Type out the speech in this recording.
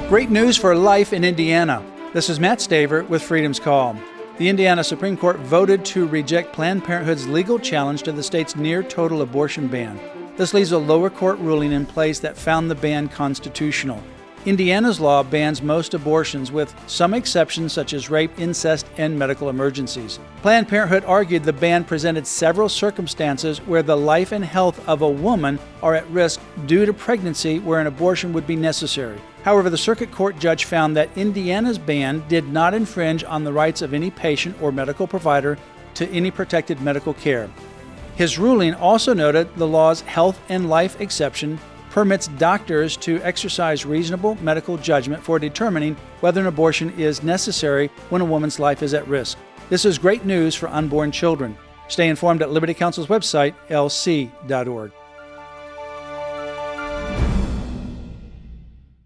Great news for life in Indiana. This is Matt Staver with Freedom's Call. The Indiana Supreme Court voted to reject Planned Parenthood's legal challenge to the state's near-total abortion ban. This leaves a lower court ruling in place that found the ban constitutional. Indiana's law bans most abortions, with some exceptions such as rape, incest, and medical emergencies. Planned Parenthood argued the ban presented several circumstances where the life and health of a woman are at risk due to pregnancy where an abortion would be necessary. However, the circuit court judge found that Indiana's ban did not infringe on the rights of any patient or medical provider to any protected medical care. His ruling also noted the law's health and life exception permits doctors to exercise reasonable medical judgment for determining whether an abortion is necessary when a woman's life is at risk. This is great news for unborn children. Stay informed at Liberty Counsel's website, lc.org.